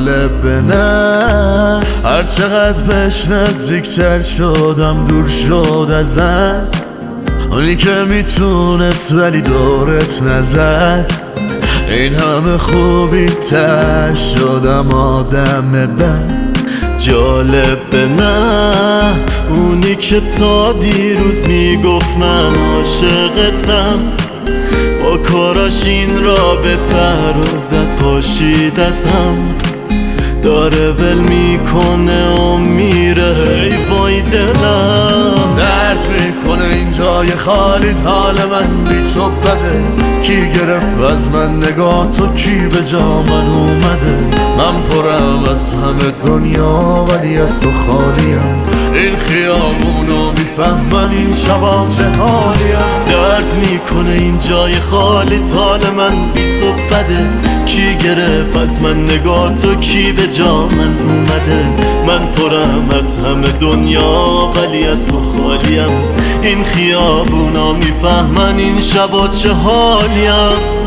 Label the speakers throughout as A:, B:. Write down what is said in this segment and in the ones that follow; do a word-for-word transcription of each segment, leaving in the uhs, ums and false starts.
A: جالب نه، هر چقدر بهش نزدیکتر شدم دور شد ازم. اونی که میتونست ولی دورت نزد، این همه خوبی تر شدم آدم بد. جالب نه، اونی که تا دیروز میگفت من عاشقتم، با کاراش این رابطه رو زد پاشید ازم. داره ول میکنه و میره، ای وای دلم درد میکنه این جای خالی. حال من بی تو بده، کی گرفت از من نگاه تو، کی به جا من اومده. من پرم از همه دنیا ولی از تو خالیم. این خیابونو میفهمن این شبا چه حالیم. درد میکنه این جای خالی، حال من بی تو بده، کی گرفت از من نگاه تو، کی به جا من اومده. من پرم از همه دنیا ولی از تو خالیم. این خیابونا میفهمن این شبا چه حالیم.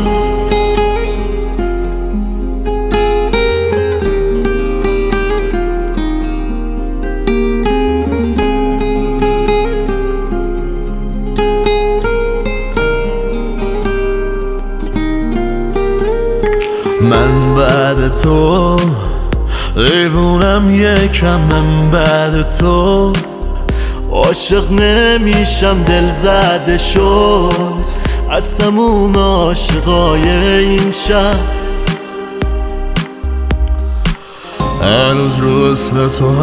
A: من بعد تو دیوونم، یکم من بعد تو عاشق نمیشم، دل زده شد از تموم عاشقای این شب. هنوز رو اسم تو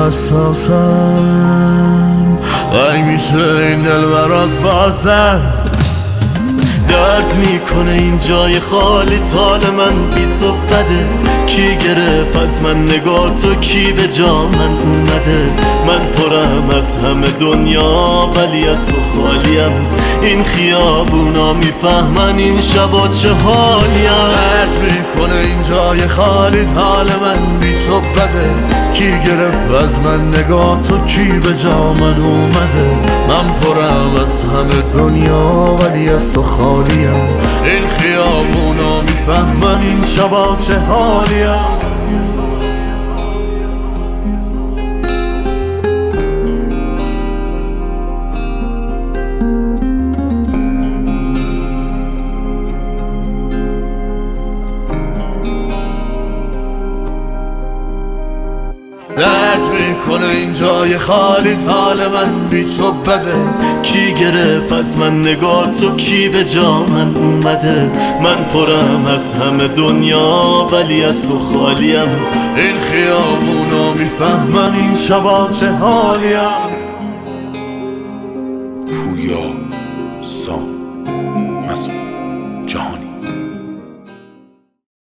A: حساسم، ای میشه این دل برات بازم. درد میکنه این جای خالی، حال من بی تو بده، کی گرفت از من نگاه تو، کی به جا من اومده. من پرم از همه دنیا ولی از تو خالیم. این خیابونا میفهمن این شبا چه حالیم. درد میکنه این جای خالی، حال من بی تو بده، کی گرفت از من نگاه تو، کی به جا من اومده. من پرم از همه دنیا ولی از تو خالیم. این خیابونا میفهمن این شبا چه حالیم. درد میکنه این جای خالی، حال من بی تو بده، کی گرفت از من نگاه تو، کی به جا من اومده. من پرم از همه دنیا ولی از تو خالیم. این خیابونا میفهمن این شبا چه حالیم.
B: پویا سام